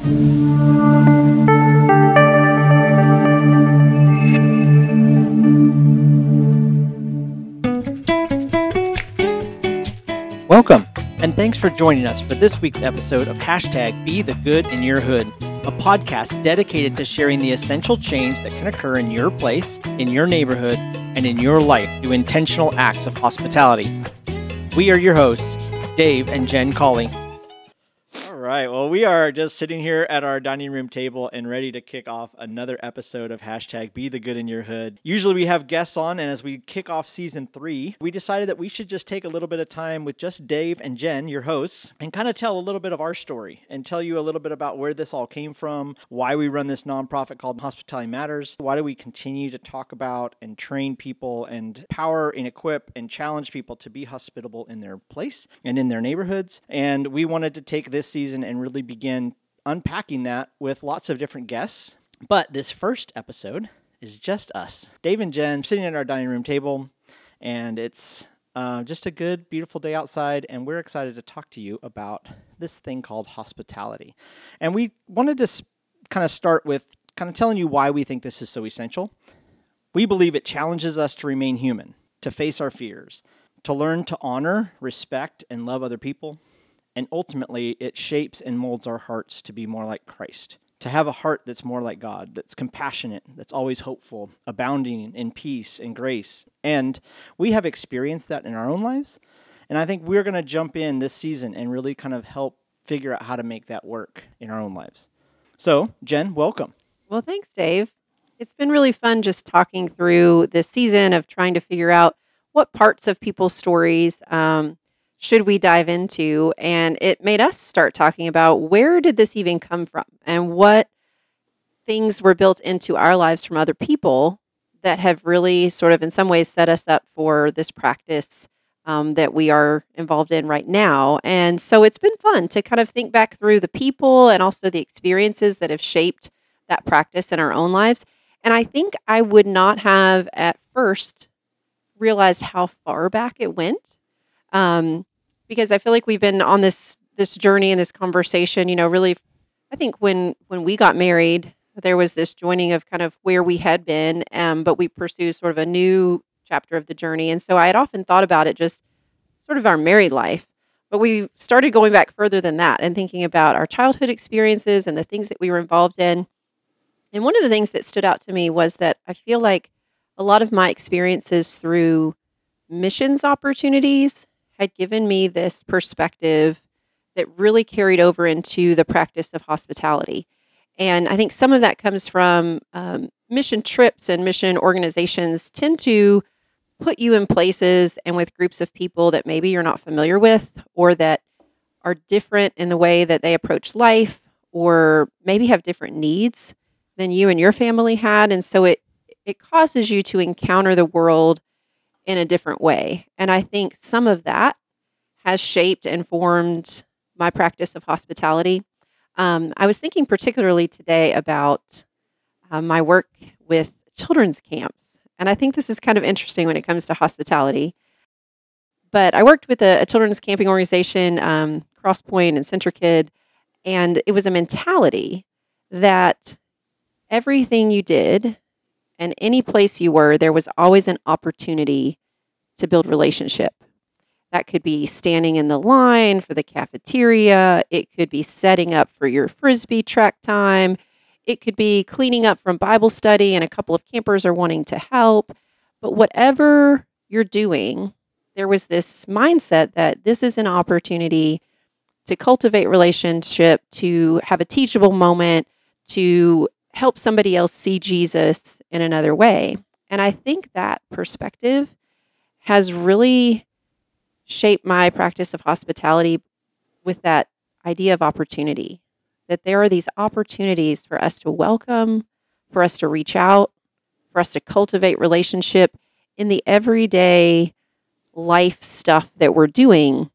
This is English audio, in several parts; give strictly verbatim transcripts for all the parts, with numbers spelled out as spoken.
Welcome, and thanks for joining us for this week's episode of Hashtag Be the Good in Your Hood, a podcast dedicated to sharing the essential change that can occur in your place, in your neighborhood, and in your life through intentional acts of hospitality. We are your hosts, Dave and Jen Colley. All right, well, we are just sitting here at our dining room table and ready to kick off another episode of Hashtag Be the Good in Your Hood. Usually we have guests on, and as we kick off season three, we decided that we should just take a little bit of time with just Dave and Jen, your hosts, and kind of tell a little bit of our story and tell you a little bit about where this all came from, why we run this nonprofit called Hospitality Matters, why do we continue to talk about and train people and empower and equip and challenge people to be hospitable in their place and in their neighborhoods. And we wanted to take this season and really begin unpacking that with lots of different guests. But this first episode is just us, Dave and Jen, sitting at our dining room table, and it's uh, just a good, beautiful day outside, and we're excited to talk to you about this thing called hospitality. And we wanted to sp- kind of start with kind of telling you why we think this is so essential. We believe it challenges us to remain human, to face our fears, to learn to honor, respect, and love other people. And ultimately, it shapes and molds our hearts to be more like Christ, to have a heart that's more like God, that's compassionate, that's always hopeful, abounding in peace and grace. And we have experienced that in our own lives. And I think we're going to jump in this season and really kind of help figure out how to make that work in our own lives. So, Jen, welcome. Well, thanks, Dave. It's been really fun just talking through this season of trying to figure out what parts of people's stories um, should we dive into? And it made us start talking about where did this even come from and what things were built into our lives from other people that have really sort of in some ways set us up for this practice um, that we are involved in right now. And so it's been fun to kind of think back through the people and also the experiences that have shaped that practice in our own lives. And I think I would not have at first realized how far back it went. Um, because I feel like we've been on this this journey and this conversation, you know, really, I think when when we got married, there was this joining of kind of where we had been, um, but we pursued sort of a new chapter of the journey. And so I had often thought about it just sort of our married life, but we started going back further than that and thinking about our childhood experiences and the things that we were involved in. And one of the things that stood out to me was that I feel like a lot of my experiences through missions opportunities had given me this perspective that really carried over into the practice of hospitality. And I think some of that comes from um, mission trips and mission organizations tend to put you in places and with groups of people that maybe you're not familiar with or that are different in the way that they approach life or maybe have different needs than you and your family had. And so it it causes you to encounter the world in a different way. And I think some of that has shaped and formed my practice of hospitality. Um, I was thinking particularly today about uh, my work with children's camps. And I think this is kind of interesting when it comes to hospitality. But I worked with a, a children's camping organization, um, Crosspoint and CentriKid, and it was a mentality that everything you did and any place you were, there was always an opportunity to build relationship. That could be standing in the line for the cafeteria. It could be setting up for your Frisbee track time. It could be cleaning up from Bible study and a couple of campers are wanting to help. But whatever you're doing, there was this mindset that this is an opportunity to cultivate relationship, to have a teachable moment, to help somebody else see Jesus in another way. And I think that perspective has really shaped my practice of hospitality with that idea of opportunity, that there are these opportunities for us to welcome, for us to reach out, for us to cultivate relationship in the everyday life stuff that we're doing,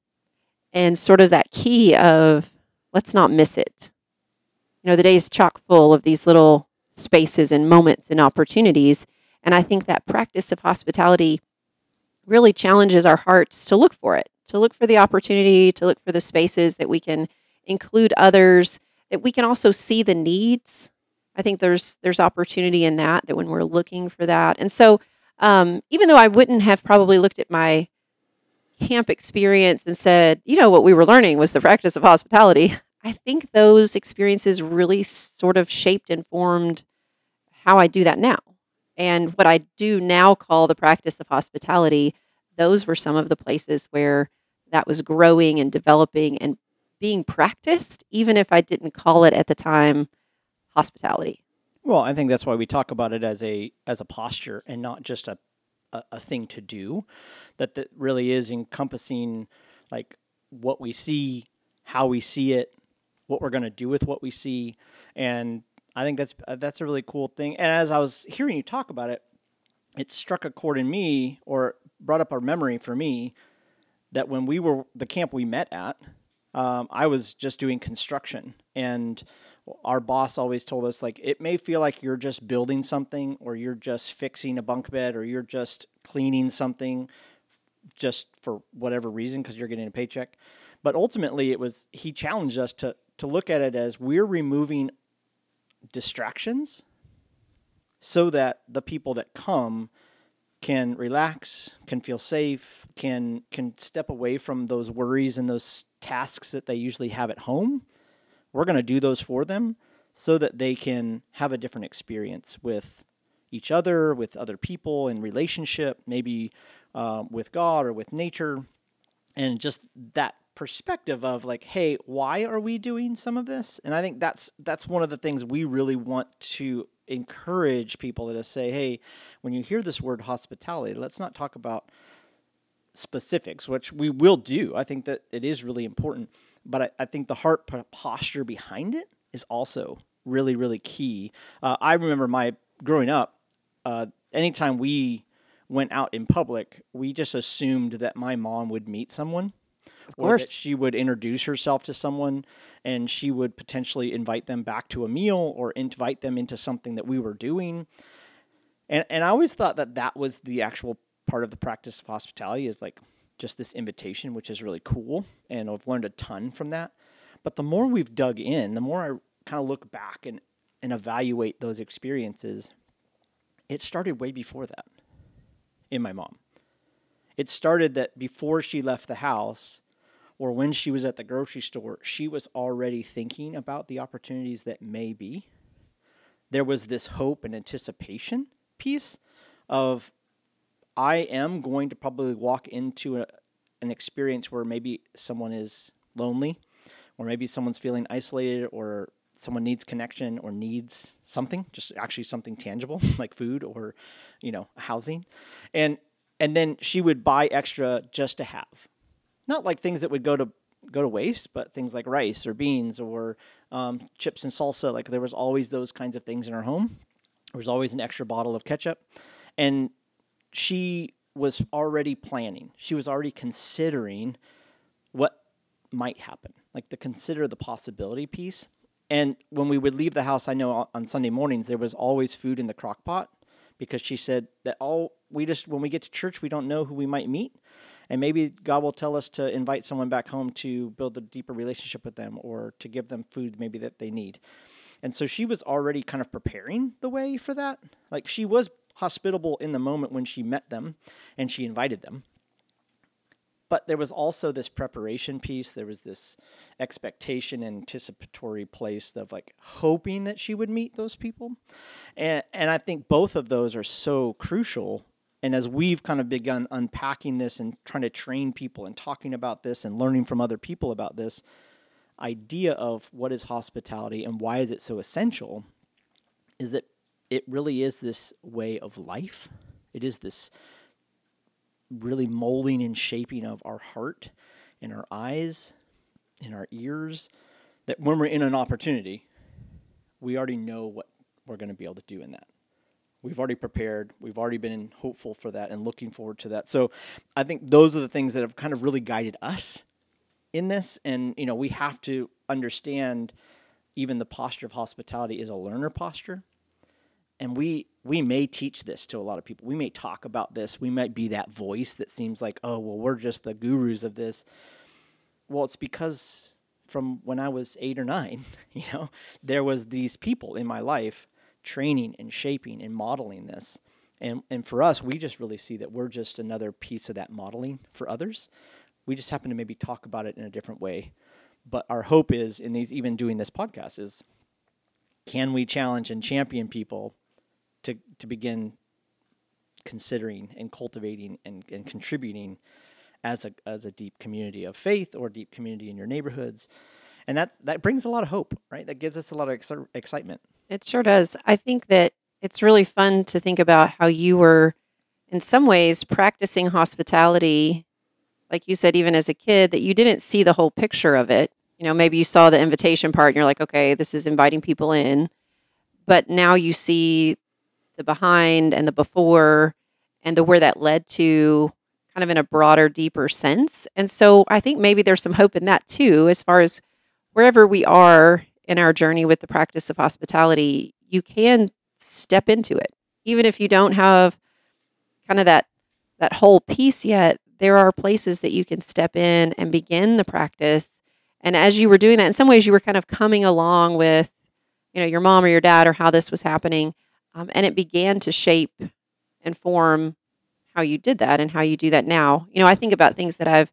and sort of that key of let's not miss it. You know, the day is chock full of these little spaces and moments and opportunities. And I think that practice of hospitality really challenges our hearts to look for it, to look for the opportunity, to look for the spaces that we can include others, that we can also see the needs. I think there's there's opportunity in that, that when we're looking for that. And so, um, even though I wouldn't have probably looked at my camp experience and said, you know, what we were learning was the practice of hospitality, I think those experiences really sort of shaped and formed how I do that now. And what I do now call the practice of hospitality, those were some of the places where that was growing and developing and being practiced, even if I didn't call it at the time hospitality. Well, I think that's why we talk about it as a as a posture and not just a a, a thing to do. That that really is encompassing like what we see, how we see it, what we're going to do with what we see, and I think that's uh, that's a really cool thing. And as I was hearing you talk about it, it struck a chord in me, or brought up a memory for me, that when we were the camp we met at, um, I was just doing construction, and our boss always told us, like, it may feel like you're just building something, or you're just fixing a bunk bed, or you're just cleaning something, just for whatever reason, because you're getting a paycheck. But ultimately, it was he challenged us to to look at it as we're removing distractions so that the people that come can relax, can feel safe, can can step away from those worries and those tasks that they usually have at home. We're going to do those for them so that they can have a different experience with each other, with other people, in relationship, maybe uh, with God or with nature. And just that perspective of like, hey, why are we doing some of this? And I think that's that's one of the things we really want to encourage people to say, hey, when you hear this word hospitality, let's not talk about specifics, which we will do. I think that it is really important. But I, I think the heart posture behind it is also really, really key. Uh, I remember my growing up, uh, anytime we went out in public, we just assumed that my mom would meet someone. Of Or that course. she would introduce herself to someone, and she would potentially invite them back to a meal or invite them into something that we were doing. And and I always thought that that was the actual part of the practice of hospitality, is like just this invitation, which is really cool. And I've learned a ton from that. But the more we've dug in, the more I kind of look back and, and evaluate those experiences, it started way before that in my mom. It started that before she left the house, or when she was at the grocery store, she was already thinking about the opportunities that may be. There was this hope and anticipation piece of, I am going to probably walk into a, an experience where maybe someone is lonely, or maybe someone's feeling isolated, or someone needs connection, or needs something, just actually something tangible like food or, you know, housing. And and then she would buy extra just to have. Not like things that would go to go to waste, but things like rice or beans or um, chips and salsa. Like there was always those kinds of things in our home. There was always an extra bottle of ketchup. And she was already planning. She was already considering what might happen, like the consider the possibility piece. And when we would leave the house, I know on Sunday mornings, there was always food in the crock pot, because she said that all we just, when we get to church, we don't know who we might meet. And maybe God will tell us to invite someone back home to build a deeper relationship with them, or to give them food maybe that they need. And so she was already kind of preparing the way for that. Like she was hospitable in the moment when she met them and she invited them. But there was also this preparation piece. There was this expectation, anticipatory place of like hoping that she would meet those people. And and I think both of those are so crucial. And as we've kind of begun unpacking this and trying to train people and talking about this and learning from other people about this idea of what is hospitality and why is it so essential, is that it really is this way of life. It is this really molding and shaping of our heart and our eyes and our ears, that when we're in an opportunity, we already know what we're going to be able to do in that. We've already prepared. We've already been hopeful for that and looking forward to that. So I think those are the things that have kind of really guided us in this. And, you know, we have to understand even the posture of hospitality is a learner posture. And we we may teach this to a lot of people. We may talk about this. We might be that voice that seems like, oh, well, we're just the gurus of this. Well, it's because from when I was eight or nine. You know, there was these people in my life training and shaping and modeling this. And and for us, we just really see that we're just another piece of that modeling for others. We just happen to maybe talk about it in a different way. But our hope is in these, even doing this podcast, is can we challenge and champion people to to begin considering and cultivating and, and contributing as a as a deep community of faith or deep community in your neighborhoods. And that's, that brings a lot of hope, right? That gives us a lot of ex- excitement. It sure does. I think that it's really fun to think about how you were, in some ways, practicing hospitality, like you said, even as a kid, that you didn't see the whole picture of it. You know, maybe you saw the invitation part and you're like, okay, this is inviting people in. But now you see the behind and the before and the where that led to, kind of in a broader, deeper sense. And so I think maybe there's some hope in that too, as far as wherever we are in our journey with the practice of hospitality, you can step into it. Even if you don't have kind of that that whole piece yet, there are places that you can step in and begin the practice. And as you were doing that, in some ways you were kind of coming along with, you know, your mom or your dad or how this was happening. Um, and it began to shape and form how you did that and how you do that now. You know, I think about things that I've,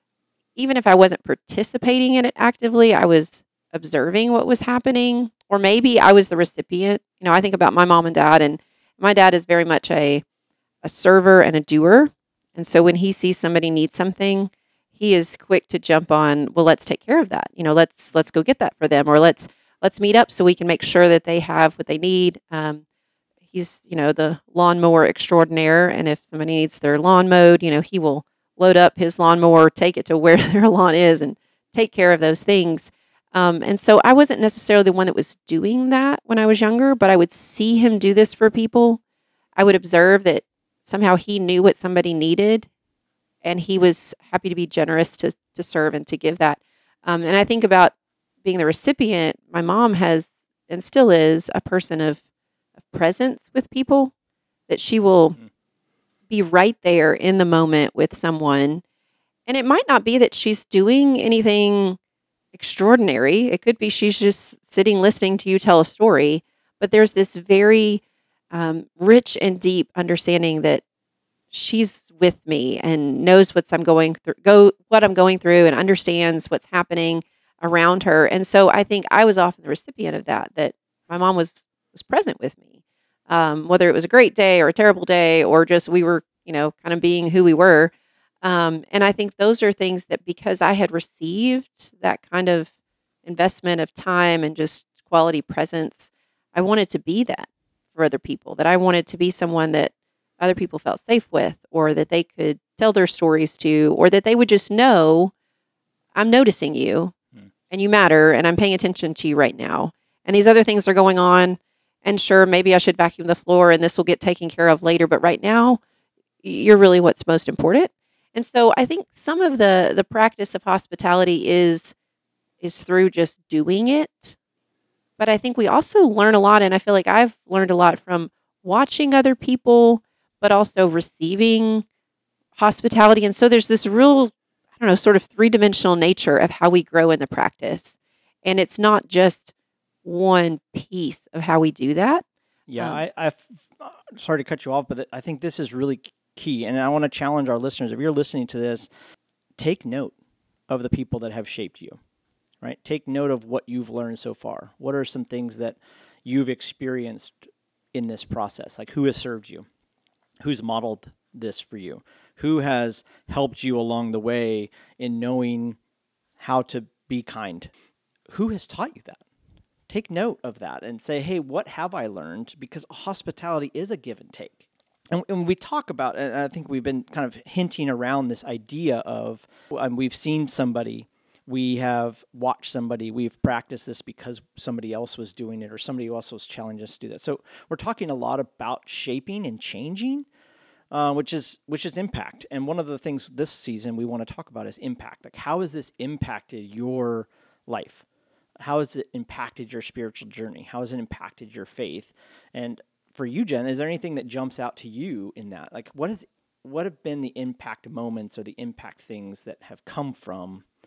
even if I wasn't participating in it actively, I was observing what was happening, or maybe I was the recipient. You know, I think about my mom and dad, and my dad is very much a, a server and a doer. And so when he sees somebody need something, he is quick to jump on, well, let's take care of that. You know, let's, let's go get that for them, or let's, let's meet up so we can make sure that they have what they need. Um, he's, you know, the lawnmower extraordinaire. And if somebody needs their lawn mowed, you know, he will load up his lawnmower, take it to where their lawn is and take care of those things. Um, and so I wasn't necessarily the one that was doing that when I was younger, but I would see him do this for people. I would observe that somehow he knew what somebody needed, and he was happy to be generous to to serve and to give that. Um, and I think about being the recipient. My mom has, and still is, a person of, of presence with people, that she will mm-hmm. be right there in the moment with someone. And it might not be that she's doing anything extraordinary. It could be she's just sitting listening to you tell a story. But there's this very um, rich and deep understanding that she's with me and knows what's I'm going through, go what I'm going through, and understands what's happening around her. And so I think I was often the recipient of that. That my mom was was present with me, um, whether it was a great day or a terrible day, or just we were, you know, kind of being who we were. Um, and I think those are things that, because I had received that kind of investment of time and just quality presence, I wanted to be that for other people. That I wanted to be someone that other people felt safe with, or that they could tell their stories to, or that they would just know, I'm noticing you mm. and you matter, and I'm paying attention to you right now. And these other things are going on, and sure, maybe I should vacuum the floor and this will get taken care of later, but right now, you're really what's most important. And so I think some of the the practice of hospitality is is through just doing it. But I think we also learn a lot, and I feel like I've learned a lot from watching other people, but also receiving hospitality. And so there's this real, I don't know, sort of three-dimensional nature of how we grow in the practice. And it's not just one piece of how we do that. Yeah, um, I, I, sorry to cut you off, but I think this is really key. And I want to challenge our listeners. If you're listening to this, take note of the people that have shaped you, right? Take note of what you've learned so far. What are some things that you've experienced in this process? Like, who has served you? Who's modeled this for you? Who has helped you along the way in knowing how to be kind? Who has taught you that? Take note of that and say, hey, what have I learned? Because hospitality is a give and take. And, and we talk about, and I think we've been kind of hinting around this idea of, um, we've seen somebody, we have watched somebody, we've practiced this because somebody else was doing it or somebody else was challenging us to do that. So we're talking a lot about shaping and changing, uh, which is which is impact. And one of the things this season we want to talk about is impact. Like, how has this impacted your life? How has it impacted your spiritual journey? How has it impacted your faith? And for you, Jen, is there anything that jumps out to you in that? Like, what is what have been the impact moments or the impact things that have come from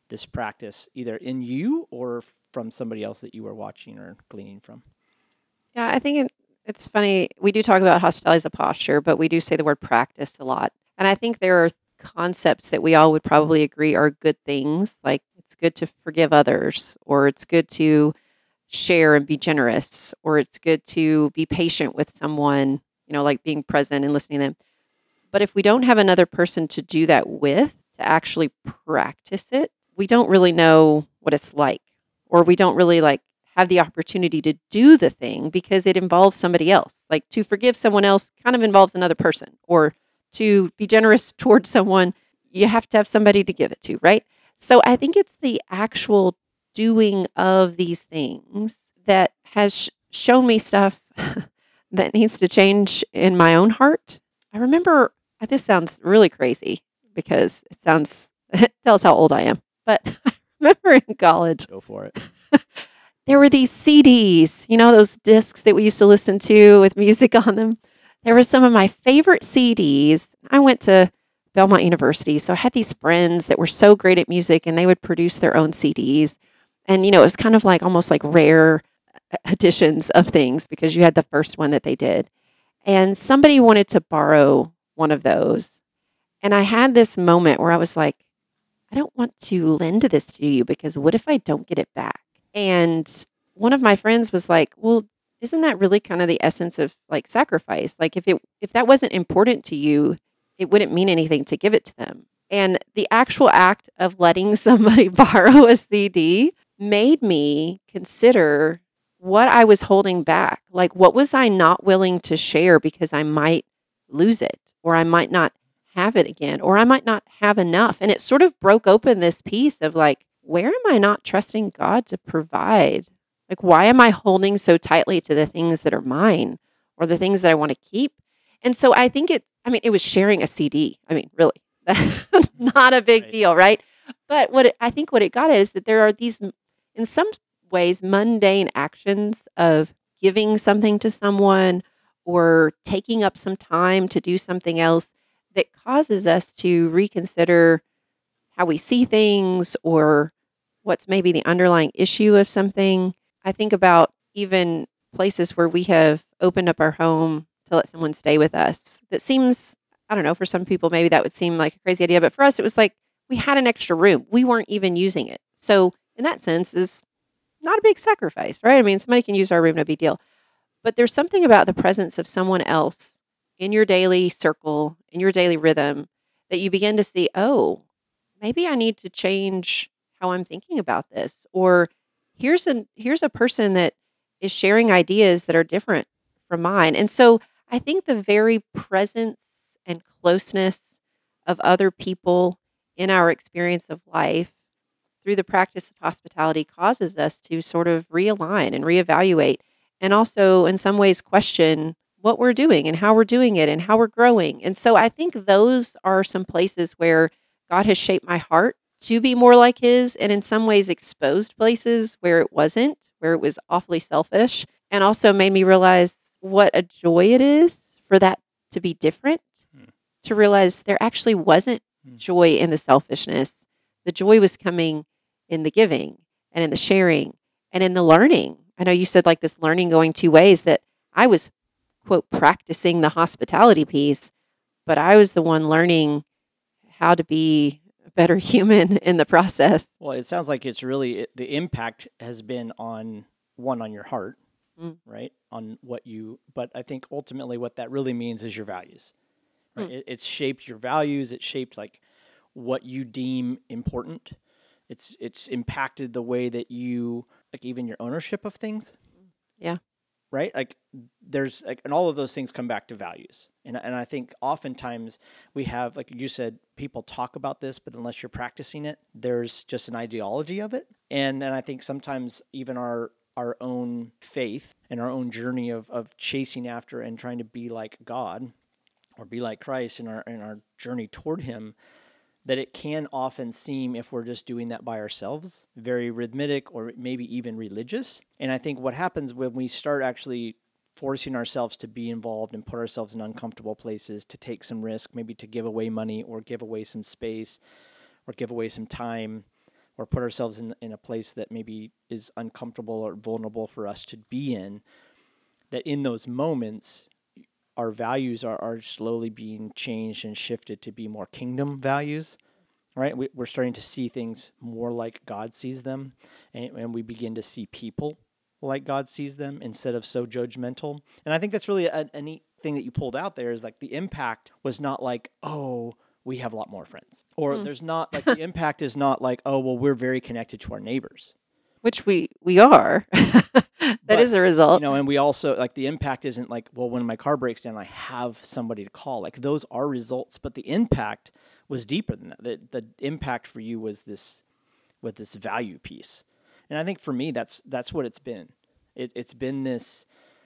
this practice either in you or from somebody else that you were watching or gleaning from? Yeah, I think it, it's funny. We do talk about hospitality as a posture, but we do say the word practice a lot. And I think there are concepts that we all would probably agree are good things. Like it's good to forgive others, or it's good to share and be generous, or it's good to be patient with someone, you know, like being present and listening to them. But if we don't have another person to do that with, to actually practice it, we don't really know what it's like, or we don't really like have the opportunity to do the thing because it involves somebody else. Like to forgive someone else kind of involves another person, or to be generous towards someone, you have to have somebody to give it to, right? So I think it's the actual doing of these things that has sh- shown me stuff that needs to change in my own heart. I remember, this sounds really crazy because it sounds, it tells how old I am, but I remember in college, Go for it. there were these C Ds, you know, those discs that we used to listen to with music on them. There were some of my favorite C Ds. I went to Belmont University, so I had these friends that were so great at music, and they would produce their own C Ds. And, you know, it was kind of like almost like rare editions of things because you had the first one that they did. And somebody wanted to borrow one of those. And I had this moment where I was like, I don't want to lend this to you because what if I don't get it back? And one of my friends was like, well, isn't that really kind of the essence of like sacrifice? Like if it if that wasn't important to you, it wouldn't mean anything to give it to them. And the actual act of letting somebody borrow a C D made me consider what I was holding back. Like what was I not willing to share because I might lose it, or I might not have it again, or I might not have enough. And it sort of broke open this piece of like, where am I not trusting God to provide? Like, why am I holding so tightly to the things that are mine or the things that I want to keep? And so I think it, I mean, it was sharing a C D. I mean, really, that's not a big Right. deal, right? But what it, I think what it got at is that there are these, in some ways, mundane actions of giving something to someone or taking up some time to do something else that causes us to reconsider how we see things or what's maybe the underlying issue of something. I think about even places where we have opened up our home to let someone stay with us. That seems, I don't know, for some people, maybe that would seem like a crazy idea. But for us, it was like we had an extra room. We weren't even using it. So in that sense, is not a big sacrifice, right? I mean, somebody can use our room, no big deal. But there's something about the presence of someone else in your daily circle, in your daily rhythm, that you begin to see, oh, maybe I need to change how I'm thinking about this. Or here's a here's a person that is sharing ideas that are different from mine. And so I think the very presence and closeness of other people in our experience of life through the practice of hospitality causes us to sort of realign and reevaluate, and also in some ways question what we're doing and how we're doing it and how we're growing. And so I think those are some places where God has shaped my heart to be more like his, and in some ways exposed places where it wasn't, where it was awfully selfish, and also made me realize what a joy it is for that to be different, Hmm. to realize there actually wasn't Hmm. joy in the selfishness. The joy was coming in the giving and in the sharing and in the learning. I know you said like this learning going two ways, that I was, quote, practicing the hospitality piece, but I was the one learning how to be a better human in the process. Well, it sounds like it's really it, the impact has been on one on your heart, Mm. right? On what you, but I think ultimately what that really means is your values, right? Mm. It, it's shaped your values. It's shaped like what you deem important. It's it's impacted the way that you like even your ownership of things. Yeah. Right? Like there's like, and all of those things come back to values. And and I think oftentimes we have, like you said, people talk about this, but unless you're practicing it, there's just an ideology of it. And and I think sometimes even our our own faith and our own journey of of chasing after and trying to be like God or be like Christ in our in our journey toward him, that it can often seem, if we're just doing that by ourselves, very rhythmic or maybe even religious. And I think what happens when we start actually forcing ourselves to be involved and put ourselves in uncomfortable places, to take some risk, maybe to give away money or give away some space or give away some time, or put ourselves in, in a place that maybe is uncomfortable or vulnerable for us to be in, that in those moments, our values are, are slowly being changed and shifted to be more kingdom values, right? We, we're starting to see things more like God sees them, and, and we begin to see people like God sees them instead of so judgmental. And I think that's really a, a neat thing that you pulled out there, is like the impact was not like, oh, we have a lot more friends. Or mm. there's not like the impact is not like, oh, well, we're very connected to our neighbors. Which we, we are. that but, is a result. You know, and we also, like, the impact isn't like, well, when my car breaks down, I have somebody to call. Like, those are results, but the impact was deeper than that. The, the impact for you was this, with this value piece. And I think for me, that's that's what it's been. It, it's been this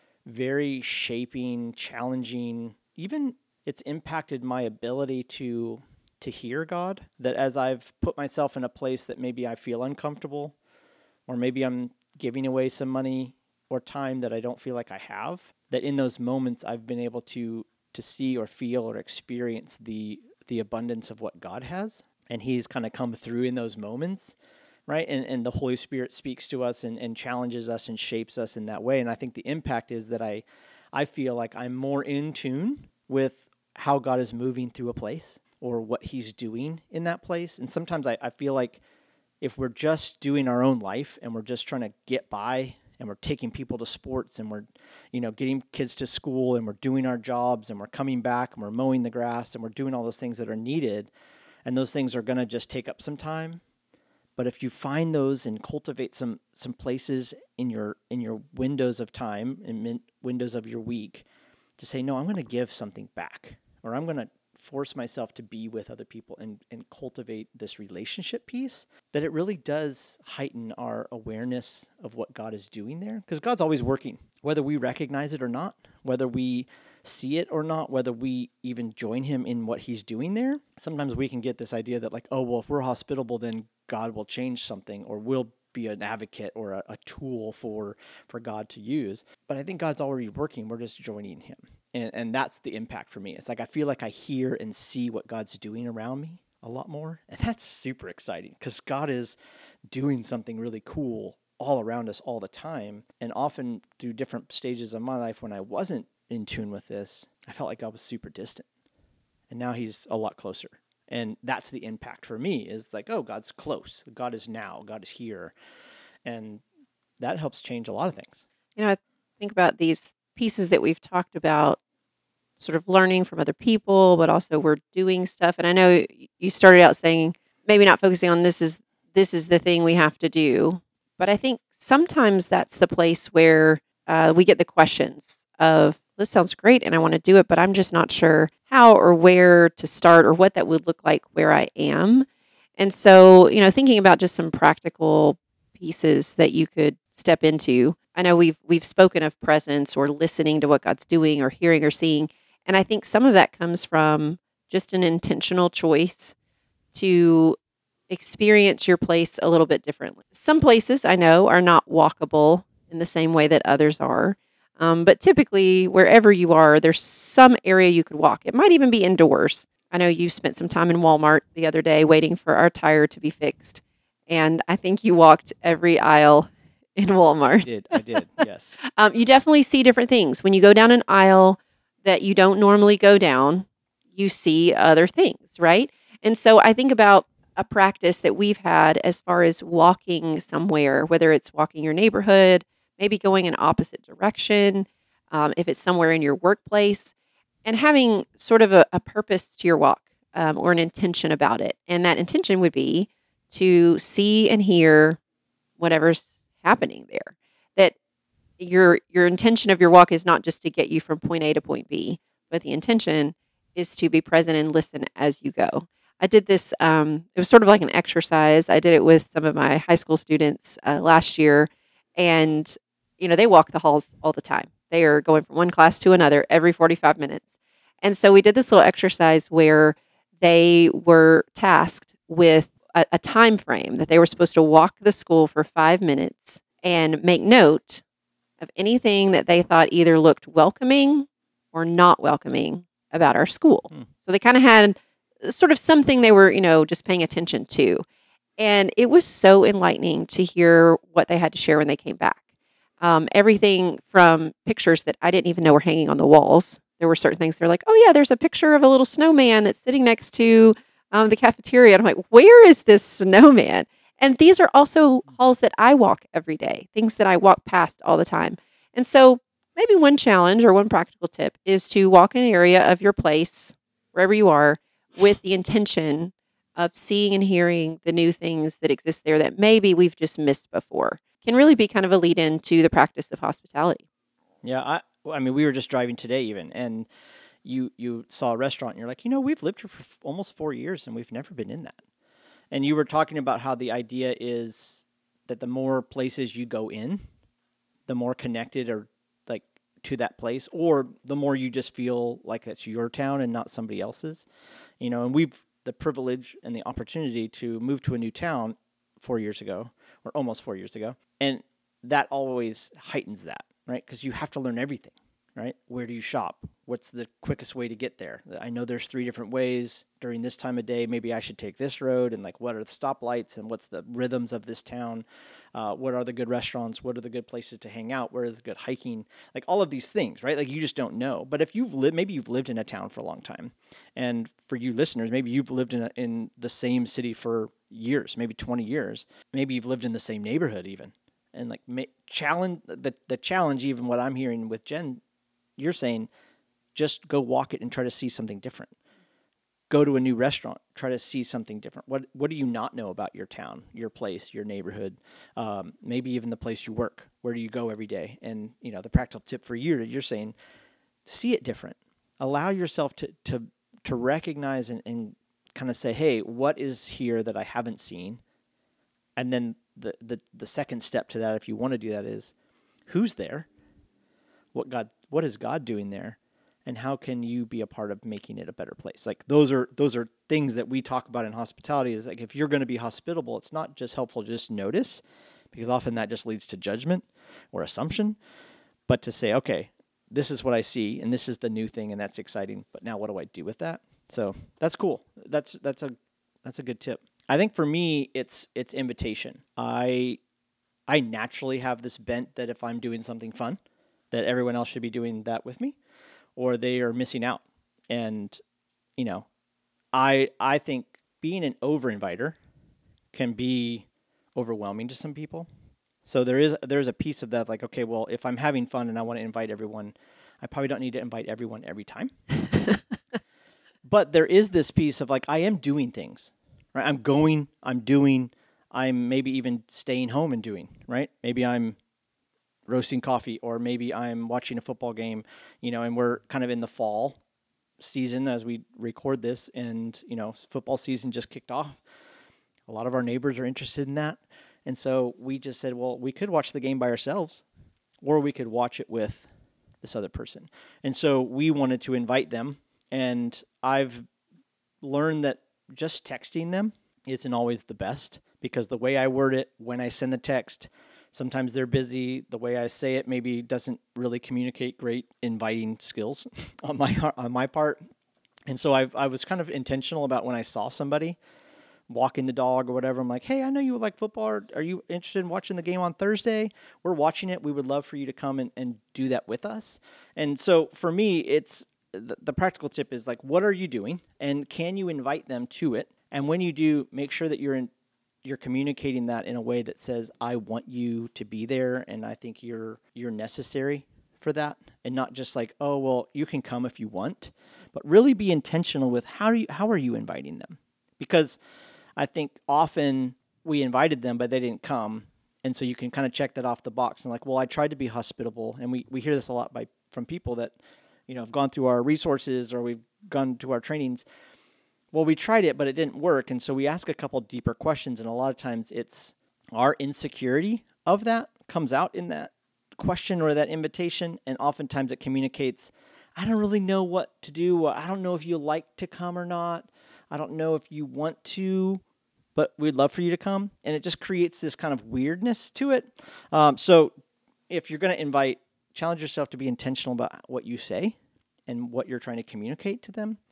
very shaping, challenging, even it's impacted my ability to to hear God, that as I've put myself in a place that maybe I feel uncomfortable, or maybe I'm giving away some money or time that I don't feel like I have, that in those moments I've been able to to see or feel or experience the the abundance of what God has. And he's kind of come through in those moments, right? And and the Holy Spirit speaks to us and, and challenges us and shapes us in that way. And I think the impact is that I I feel like I'm more in tune with how God is moving through a place or what he's doing in that place. And sometimes I, I feel like if we're just doing our own life and we're just trying to get by and we're taking people to sports and we're, you know, getting kids to school and we're doing our jobs and we're coming back and we're mowing the grass and we're doing all those things that are needed, and those things are going to just take up some time. But if you find those and cultivate some some places in your in your windows of time and min- windows of your week to say, no, I'm going to give something back, or I'm going to force myself to be with other people and, and cultivate this relationship piece, that it really does heighten our awareness of what God is doing there. Because God's always working, whether we recognize it or not, whether we see it or not, whether we even join him in what he's doing there. Sometimes we can get this idea that like, oh, well, if we're hospitable, then God will change something, or we'll be an advocate or a, a tool for for God to use. But I think God's already working. We're just joining him. And and that's the impact for me. It's like I feel like I hear and see what God's doing around me a lot more. And that's super exciting because God is doing something really cool all around us all the time. And often through different stages of my life when I wasn't in tune with this, I felt like God was super distant. And now he's a lot closer. And that's the impact for me, is like, oh, God's close. God is now. God is here. And that helps change a lot of things. You know, I think about these pieces that we've talked about, sort of learning from other people, but also we're doing stuff. And I know you started out saying maybe not focusing on this is this is the thing we have to do. But I think sometimes that's the place where uh, we get the questions of, this sounds great and I want to do it, but I'm just not sure how or where to start or what that would look like where I am. And so, you know, thinking about just some practical pieces that you could step into. I know we've we've spoken of presence or listening to what God's doing or hearing or seeing. And I think some of that comes from just an intentional choice to experience your place a little bit differently. Some places I know are not walkable in the same way that others are. Um, but typically, wherever you are, there's some area you could walk. It might even be indoors. I know you spent some time in Walmart the other day waiting for our tire to be fixed. And I think you walked every aisle in Walmart. I did, I did, yes. um, you definitely see different things. When you go down an aisle that you don't normally go down, you see other things, right? And so I think about a practice that we've had as far as walking somewhere, whether it's walking your neighborhood, maybe going in opposite direction, um, if it's somewhere in your workplace, and having sort of a, a purpose to your walk um, or an intention about it. And that intention would be to see and hear whatever's happening there. That your your intention of your walk is not just to get you from point A to point B, but the intention is to be present and listen as you go. I did this, um, it was sort of like an exercise. I did it with some of my high school students uh, last year, and you know, they walk the halls all the time. They are going from one class to another every forty-five minutes. And so we did this little exercise where they were tasked with a, a time frame that they were supposed to walk the school for five minutes and make note of anything that they thought either looked welcoming or not welcoming about our school. Hmm. So they kind of had sort of something they were, you know, just paying attention to. And it was so enlightening to hear what they had to share when they came back. Um, everything from pictures that I didn't even know were hanging on the walls. There were certain things they're like, oh, yeah, there's a picture of a little snowman that's sitting next to um, the cafeteria. And I'm like, where is this snowman? And these are also halls that I walk every day, things that I walk past all the time. And so maybe one challenge or one practical tip is to walk in an area of your place, wherever you are, with the intention of seeing and hearing the new things that exist there that maybe we've just missed before. Can really be kind of a lead in to the practice of hospitality. Yeah, I I mean, we were just driving today even, and you you saw a restaurant, and you're like, you know, we've lived here for f- almost four years, and we've never been in that. And you were talking about how the idea is that the more places you go in, the more connected or like to that place, or the more you just feel like that's your town and not somebody else's. You know, and we've the privilege and the opportunity to move to a new town four years ago, or almost four years ago, and that always heightens that, right? Because you have to learn everything, right? Where do you shop? What's the quickest way to get there? I know there's three different ways during this time of day. Maybe I should take this road, and like, what are the stoplights and what's the rhythms of this town? Uh, what are the good restaurants? What are the good places to hang out? Where is the good hiking? Like all of these things, right? Like you just don't know. But if you've lived, maybe you've lived in a town for a long time, and for you listeners, maybe you've lived in a, in the same city for years, maybe twenty years. Maybe you've lived in the same neighborhood even. And like ma- challenge the the challenge, even what I'm hearing with Jen, you're saying, just go walk it and try to see something different. Go to a new restaurant, try to see something different. What what do you not know about your town, your place, your neighborhood, um, maybe even the place you work? Where do you go every day? And you know, the practical tip for you, you're saying, see it different. Allow yourself to to to recognize and, and kind of say, hey, what is here that I haven't seen? And then the, the the second step to that, if you want to do that, is who's there? What God what is God doing there? And how can you be a part of making it a better place? Like those are those are things that we talk about in hospitality. Is like if you're going to be hospitable, it's not just helpful to just notice, because often that just leads to judgment or assumption, but to say, okay, this is what I see, and this is the new thing, and that's exciting. But now, what do I do with that? So that's cool. That's that's a that's a good tip. I think for me, it's it's invitation. I I naturally have this bent that if I'm doing something fun, that everyone else should be doing that with me, or they are missing out. And, you know, I I think being an over-inviter can be overwhelming to some people. So there is there's a piece of that, like, okay, well, if I'm having fun and I want to invite everyone, I probably don't need to invite everyone every time. But there is this piece of like, I am doing things, right? I'm going, I'm doing, I'm maybe even staying home and doing, right? Maybe I'm roasting coffee, or maybe I'm watching a football game, you know, and we're kind of in the fall season as we record this, and, you know, football season just kicked off. A lot of our neighbors are interested in that. And so we just said, well, we could watch the game by ourselves, or we could watch it with this other person. And so we wanted to invite them. And I've learned that just texting them isn't always the best, because the way I word it when I send the text, sometimes they're busy. The way I say it maybe doesn't really communicate great inviting skills on my on my part. And so I've, I was kind of intentional about when I saw somebody walking the dog or whatever, I'm like, hey, I know you like football. Are, are you interested in watching the game on Thursday? We're watching it. We would love for you to come and, and do that with us. And so for me, it's the, the practical tip is like, what are you doing? And can you invite them to it? And when you do, make sure that you're in, you're communicating that in a way that says, I want you to be there, and I think you're you're necessary for that, and not just like, oh, well, you can come if you want, but really be intentional with how are you, how are you inviting them? Because I think often we invited them, but they didn't come, and so you can kind of check that off the box and like, well, I tried to be hospitable, and we, we hear this a lot by from people that, you know, have gone through our resources or we've gone to our trainings. Well, we tried it, but it didn't work. And so we ask a couple deeper questions. And a lot of times it's our insecurity of that comes out in that question or that invitation. And oftentimes it communicates, I don't really know what to do. I don't know if you like to come or not. I don't know if you want to, but we'd love for you to come. And it just creates this kind of weirdness to it. Um, so if you're going to invite, challenge yourself to be intentional about what you say and what you're trying to communicate to them.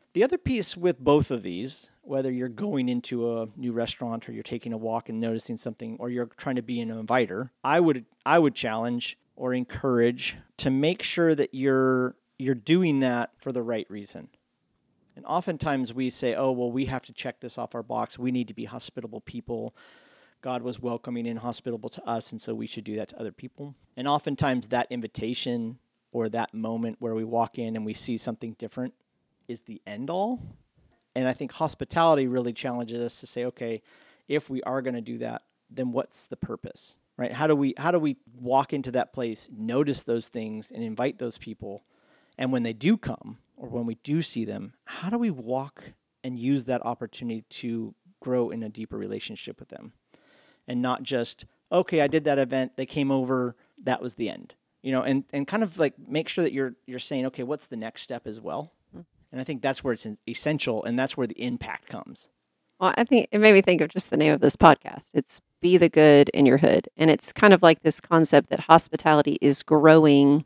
The other piece with both of these, whether you're going into a new restaurant or you're taking a walk and noticing something, or you're trying to be an inviter, I would I would challenge or encourage to make sure that you're you're doing that for the right reason. And oftentimes we say, oh, well, we have to check this off our box. We need to be hospitable people. God was welcoming and hospitable to us, and so we should do that to other people. And oftentimes that invitation or that moment where we walk in and we see something different is the end all. And I think hospitality really challenges us to say, okay, if we are going to do that, then what's the purpose, right? How do we how do we walk into that place, notice those things, and invite those people? And when they do come, or when we do see them, how do we walk and use that opportunity to grow in a deeper relationship with them? And not just, okay, I did that event, they came over, that was the end. You know, and, and kind of like make sure that you're you're saying, okay, what's the next step as well? And I think that's where it's essential, and that's where the impact comes. Well, I think it made me think of just the name of this podcast. It's Be the Good in Your Hood. And it's kind of like this concept that hospitality is growing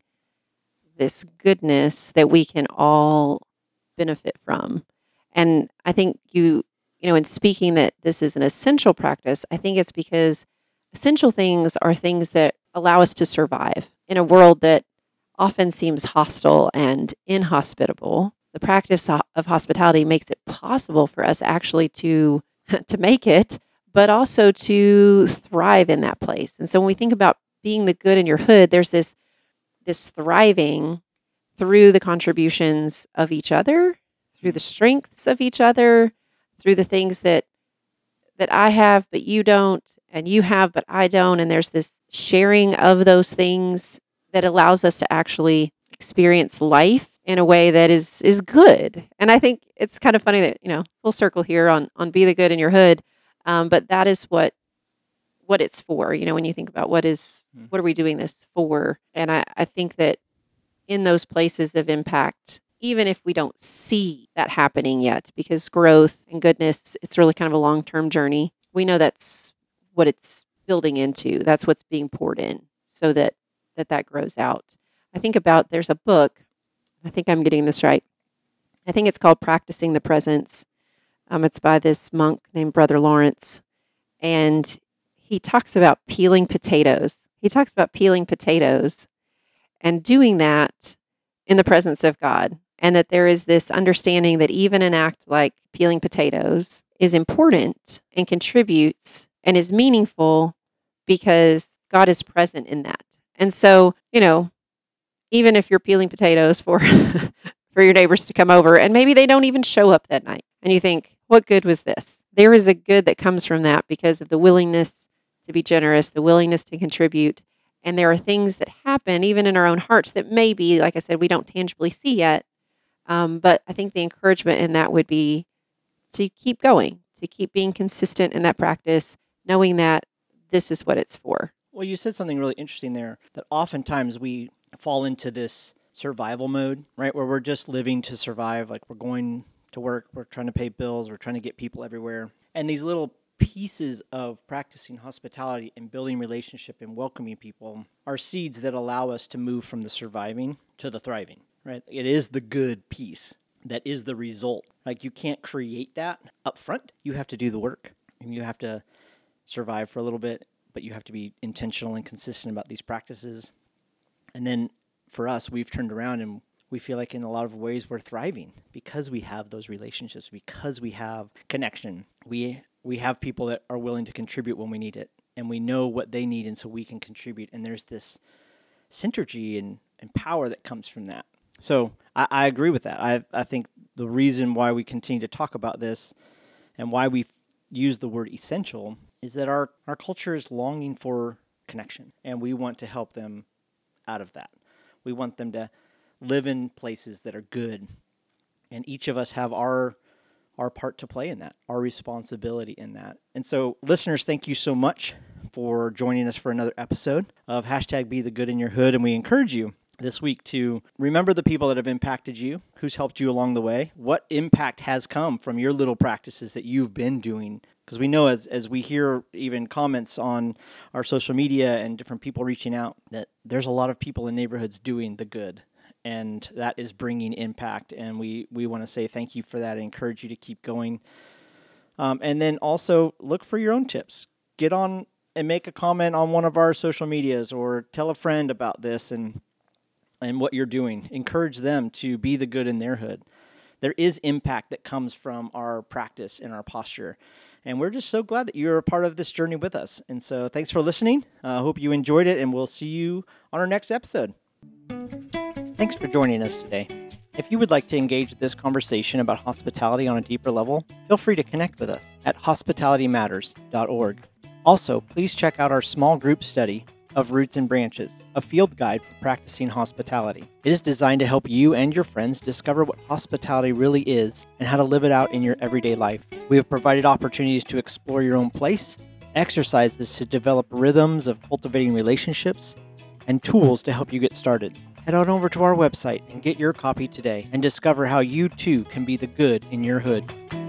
this goodness that we can all benefit from. And I think you, you know, in speaking that this is an essential practice, I think it's because essential things are things that allow us to survive in a world that often seems hostile and inhospitable. The practice of hospitality makes it possible for us actually to to make it, but also to thrive in that place. And so when we think about being the good in your hood, there's this this thriving through the contributions of each other, through the strengths of each other, through the things that that I have but you don't, and you have but I don't, and there's this sharing of those things that allows us to actually experience life in a way that is is good. And I think it's kind of funny that, you know, full circle here on on Be the Good in Your Hood, um, but that is what what it's for. You know, when you think about what is mm. what are we doing this for? And I, I think that in those places of impact, even if we don't see that happening yet, because growth and goodness, it's really kind of a long-term journey. We know that's what it's building into. That's what's being poured in so that that, that grows out. I think about, there's a book, I think I'm getting this right. I think it's called Practicing the Presence. Um, it's by this monk named Brother Lawrence. And he talks about peeling potatoes. He talks about peeling potatoes and doing that in the presence of God. And that there is this understanding that even an act like peeling potatoes is important and contributes and is meaningful because God is present in that. And so, you know, even if you're peeling potatoes for for your neighbors to come over, and maybe they don't even show up that night, and you think, what good was this? There is a good that comes from that because of the willingness to be generous, the willingness to contribute. And there are things that happen even in our own hearts that maybe, like I said, we don't tangibly see yet. Um, but I think the encouragement in that would be to keep going, to keep being consistent in that practice, knowing that this is what it's for. Well, you said something really interesting there, that oftentimes we fall into this survival mode, right? Where we're just living to survive. Like we're going to work, we're trying to pay bills, we're trying to get people everywhere. And these little pieces of practicing hospitality and building relationship and welcoming people are seeds that allow us to move from the surviving to the thriving, right? It is the good piece that is the result. Like you can't create that up front. You have to do the work and you have to survive for a little bit, but you have to be intentional and consistent about these practices. And then for us, we've turned around and we feel like in a lot of ways we're thriving because we have those relationships, because we have connection. We we have people that are willing to contribute when we need it, and we know what they need, and so we can contribute. And there's this synergy and, and power that comes from that. So I, I agree with that. I, I think the reason why we continue to talk about this and why we use the word essential is that our, our culture is longing for connection, and we want to help them out of that. We want them to live in places that are good, and each of us have our our part to play in that, our responsibility in that. And so, listeners, thank you so much for joining us for another episode of Hashtag Be the Good in Your Hood, and we encourage you this week to remember the people that have impacted you, who's helped you along the way, what impact has come from your little practices that you've been doing. Because we know as as we hear even comments on our social media and different people reaching out, that there's a lot of people in neighborhoods doing the good. and that is bringing impact. And we, we want to say thank you for that. I encourage you to keep going. Um, and then also look for your own tips. Get on and make a comment on one of our social medias, or tell a friend about this and and what you're doing. Encourage them to be the good in their hood. There is impact that comes from our practice and our posture. And we're just so glad that you're a part of this journey with us. And so thanks for listening. I uh, hope you enjoyed it, and we'll see you on our next episode. Thanks for joining us today. If you would like to engage this conversation about hospitality on a deeper level, feel free to connect with us at hospitality matters dot org. Also, please check out our small group study of Roots and Branches, a field guide for practicing hospitality. It is designed to help you and your friends discover what hospitality really is and how to live it out in your everyday life. We have provided opportunities to explore your own place, exercises to develop rhythms of cultivating relationships, and tools to help you get started. Head on over to our website and get your copy today and discover how you too can be the good in your hood.